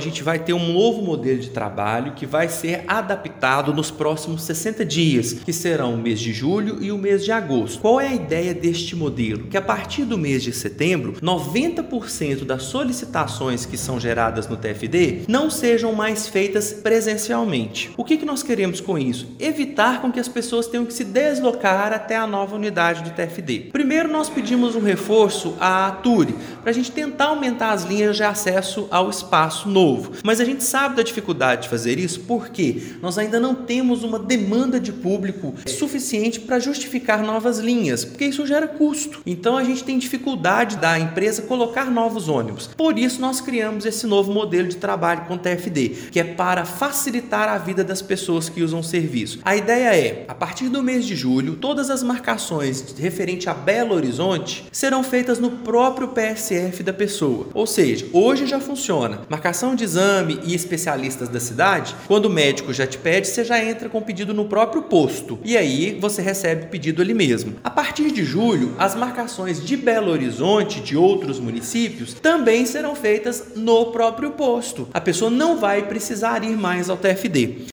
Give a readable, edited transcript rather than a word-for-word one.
gente vai ter um novo modelo de trabalho que vai ser adaptado nos próximos 60 dias, que serão o mês de julho e o mês de agosto. Qual é a ideia deste modelo? Que a partir do mês de setembro, 90% das solicitações que são geradas no TFD não sejam mais feitas presencialmente. O que nós queremos com isso? Evitar com que as pessoas tenham que se deslocar até a nova unidade do TFD. Primeiro, nós pedimos um reforço à Turi, para a gente tentar aumentar as linhas de acesso ao espaço novo. Mas a gente sabe da dificuldade de fazer isso porque nós ainda não temos uma demanda de público suficiente para justificar novas linhas, porque isso gera custo. Então a gente tem dificuldade da empresa colocar novos ônibus. Por isso nós criamos esse novo modelo de trabalho com o TFD, que é para facilitar a vida das pessoas que usam o serviço. A ideia é, a partir do mês de julho, todas as marcações referente a Belo Horizonte serão feitas no próprio PSF da pessoa. Ou seja, hoje já funciona. Marcação de exame e especialistas da cidade, quando o médico já te pede, você já entra com o pedido no próprio posto. E aí você recebe o pedido ali mesmo. A partir de julho, as marcações de Belo Horizonte, de outros municípios, também serão feitas no próprio posto. A pessoa não vai precisar ir mais ao TFD.